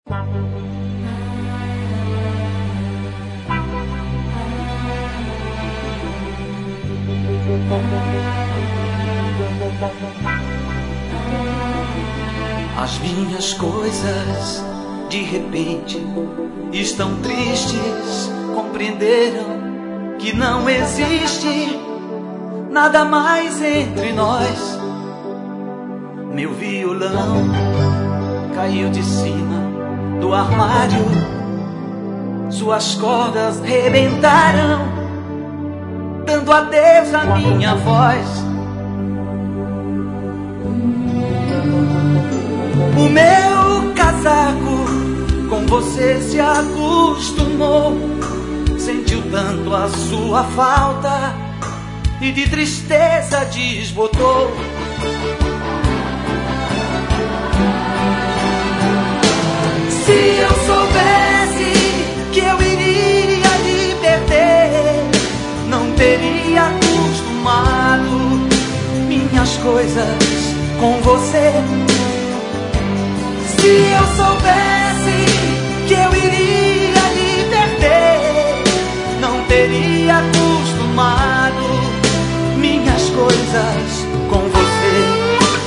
As minhas coisas, de repente, estão tristes. Compreenderam que não existe nada mais entre nós. Meu violão caiu de cima do armário, suas cordas rebentaram, dando adeus à minha voz. O meu casaco com você se acostumou, sentiu tanto a sua falta e de tristeza desbotou. Se eu soubesse que eu iria lhe perder, não teria acostumado minhas coisas com você. Se eu soubesse que eu iria lhe perder, não teria acostumado minhas coisas com você.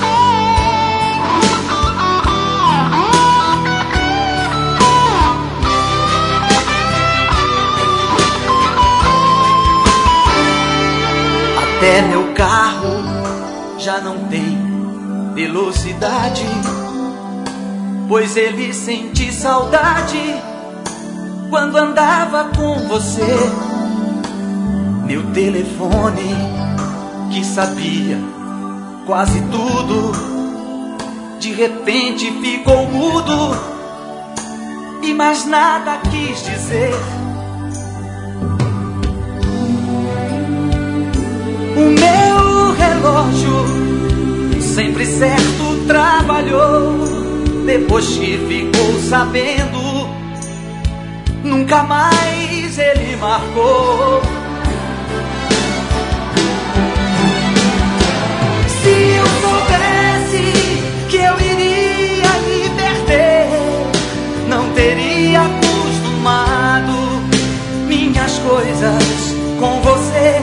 Até meu carro já não tem velocidade, pois ele sente saudade quando andava com você. Meu telefone, que sabia quase tudo, de repente ficou mudo e mais nada quis dizer. O meu relógio, sempre certo, trabalhou. Depois que ficou sabendo, nunca mais ele marcou. Se eu soubesse que eu iria lhe perder, não teria acostumado minhas coisas com você.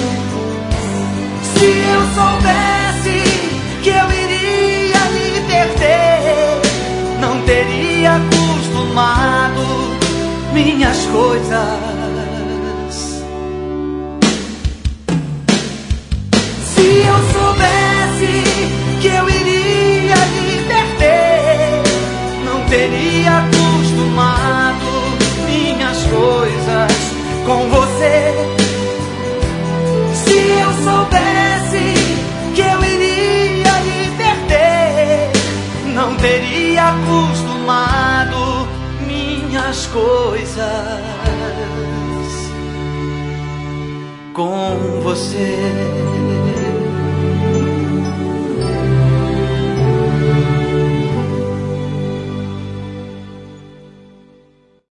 Se eu soubesse que eu iria lhe perder, não teria acostumado minhas coisas. Se eu soubesse que eu iria lhe perder, não teria acostumado minhas coisas com você. Se eu soubesse que eu iria lhe perder, não teria acostumado minhas coisas com você.